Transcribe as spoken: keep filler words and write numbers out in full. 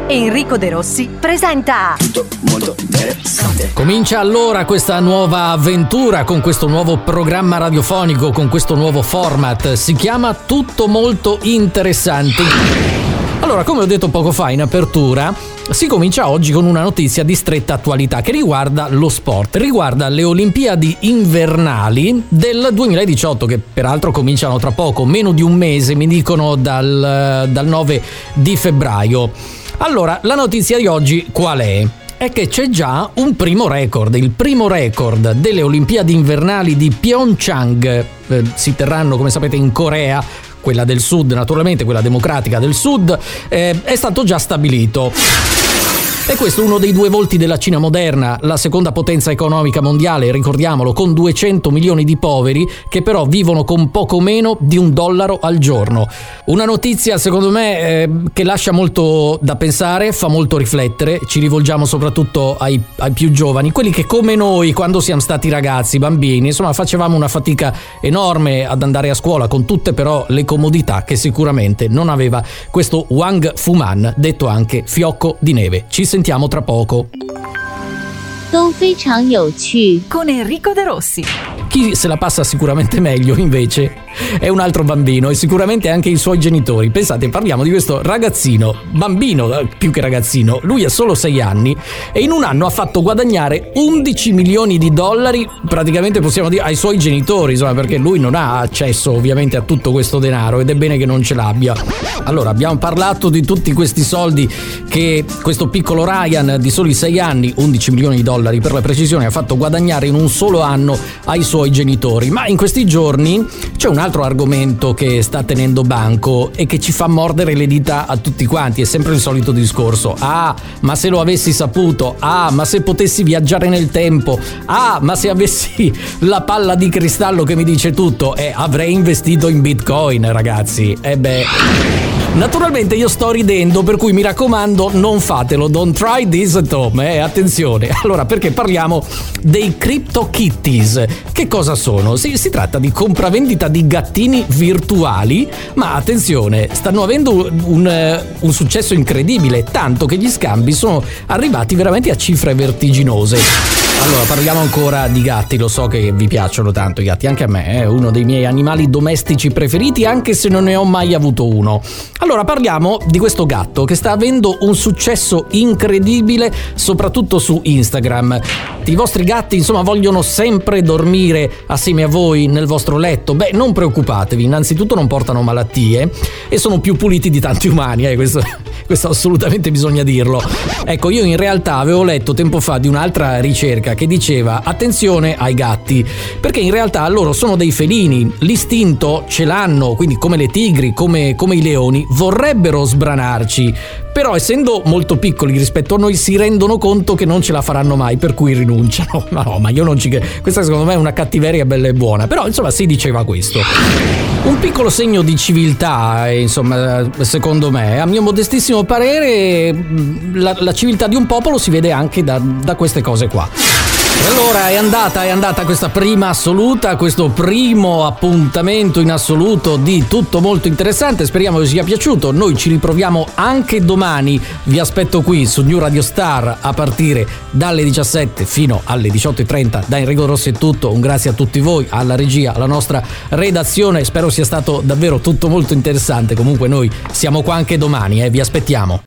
Enrico De Rossi presenta Tutto molto interessante. Comincia allora questa nuova avventura con questo nuovo programma radiofonico, con questo nuovo format. Si chiama Tutto molto interessante. Allora, come ho detto poco fa in apertura, si comincia oggi con una notizia di stretta attualità che riguarda lo sport, riguarda le Olimpiadi invernali del duemiladiciotto, che peraltro cominciano tra poco, meno di un mese, mi dicono dal, dal nove di febbraio. Allora, la notizia di oggi qual è? È che c'è già un primo record, il primo record delle Olimpiadi invernali di Pyeongchang. Eh, si terranno, come sapete, in Corea, quella del Sud, naturalmente, quella democratica del Sud, eh, è stato già stabilito. E questo è uno dei due volti della Cina moderna, la seconda potenza economica mondiale, ricordiamolo, con duecento milioni di poveri che però vivono con poco meno di un dollaro al giorno. Una notizia, secondo me, eh, che lascia molto da pensare, fa molto riflettere. Ci rivolgiamo soprattutto ai, ai più giovani, quelli che come noi, quando siamo stati ragazzi, bambini, insomma, facevamo una fatica enorme ad andare a scuola, con tutte però le comodità che sicuramente non aveva questo Wang Fuman, detto anche fiocco di neve. Ci sentiamo tra poco. con Enrico De Rossi. Chi se la passa sicuramente meglio, invece, è un altro bambino e sicuramente anche i suoi genitori. Pensate, parliamo di questo ragazzino, bambino più che ragazzino, lui ha solo sei anni e in un anno ha fatto guadagnare undici milioni di dollari, praticamente possiamo dire, ai suoi genitori, insomma, perché lui non ha accesso ovviamente a tutto questo denaro ed è bene che non ce l'abbia. Allora, abbiamo parlato di tutti questi soldi che questo piccolo Ryan di soli sei anni, undici milioni di dollari per la precisione, ha fatto guadagnare in un solo anno ai suoi genitori. Ma in questi giorni c'è un altro argomento che sta tenendo banco e che ci fa mordere le dita a tutti quanti. È sempre il solito discorso: ah, ma se lo avessi saputo, ah, ma se potessi viaggiare nel tempo, ah, ma se avessi la palla di cristallo che mi dice tutto, e eh, avrei investito in Bitcoin, ragazzi. E beh, naturalmente io sto ridendo, per cui mi raccomando, non fatelo, don't try this at home, eh, attenzione. Allora, perché parliamo dei CryptoKitties. Che cosa sono? Si, si tratta di compravendita di gattini virtuali, ma attenzione, stanno avendo un, un, un successo incredibile, tanto che gli scambi sono arrivati veramente a cifre vertiginose. Allora, parliamo ancora di gatti, lo so che vi piacciono tanto i gatti, anche a me, è eh, uno dei miei animali domestici preferiti, anche se non ne ho mai avuto uno. Allora, parliamo di questo gatto che sta avendo un successo incredibile, soprattutto su Instagram. I vostri gatti, insomma, vogliono sempre dormire assieme a voi nel vostro letto? Beh, non preoccupatevi, innanzitutto non portano malattie e sono più puliti di tanti umani, eh, questo, questo assolutamente bisogna dirlo. Ecco, io in realtà avevo letto tempo fa di un'altra ricerca che diceva attenzione ai gatti, perché in realtà loro sono dei felini, l'istinto ce l'hanno, quindi come le tigri, come, come i leoni, vorrebbero sbranarci, però essendo molto piccoli rispetto a noi si rendono conto che non ce la faranno mai, per cui rinunciano. Ma no, ma io non ci... Questa secondo me è una cattiveria bella e buona, però insomma si diceva questo. Un piccolo segno di civiltà, insomma, secondo me, a mio modestissimo parere, la, la civiltà di un popolo si vede anche da, da queste cose qua. Allora è andata, è andata questa prima assoluta, questo primo appuntamento in assoluto di Tutto molto interessante. Speriamo che vi sia piaciuto. Noi ci riproviamo anche domani. Vi aspetto qui su New Radio Star a partire dalle diciassette fino alle diciotto e trenta. Da Enrico Rossi è tutto. Un grazie a tutti voi, alla regia, alla nostra redazione. Spero sia stato davvero tutto molto interessante. Comunque noi siamo qua anche domani, eh. Vi aspettiamo.